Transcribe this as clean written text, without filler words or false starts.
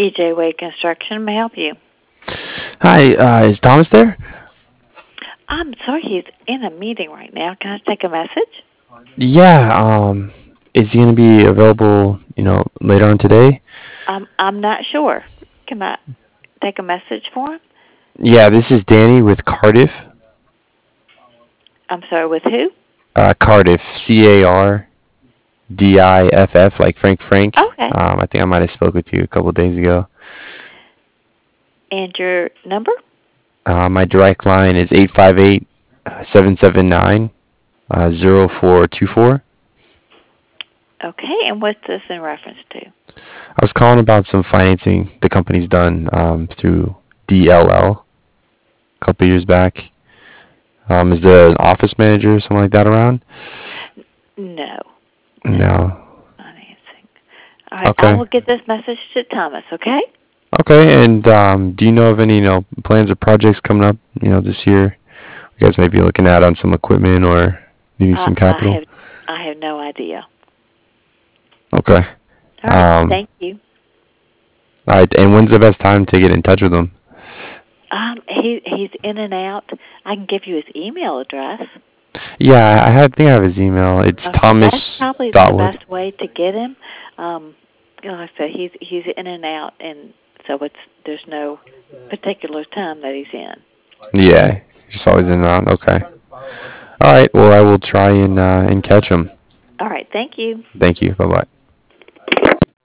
EJ Wade Construction may I help you. Hi, is Thomas there? I'm sorry, he's in a meeting right now. Can I take a message? Yeah, is he gonna be available, later on today? I'm not sure. Can I take a message for him? Yeah, this is Danny with Cardiff. I'm sorry, with who? Cardiff, Cardiff, like Frank. Okay. I think I might have spoke with you a couple of days ago. And your number? My direct line is 858-779-0424. Okay, and what's this in reference to? I was calling about some financing the company's done through DLL a couple of years back. Is there an office manager or something like that around? No, no, No. financing. All right, I Okay. will get this message to Thomas, okay? Okay, and do you know of any, plans or projects coming up, this year? You guys may be looking at on some equipment or needing I, some I capital. have I have no idea. Okay. All right, Um, thank you. all right, and when's the best time to get in touch with them? He's in and out. I can give you his email address. Yeah, think I have his email. It's Okay, that's Thomas probably the Dotwood. best way to get him. Um, like I said, he's in and out, and so there's no particular time that he's in. Yeah, just always in and out. Okay. All right. Well, I will try and catch him. All right, thank you. Thank you. Bye bye.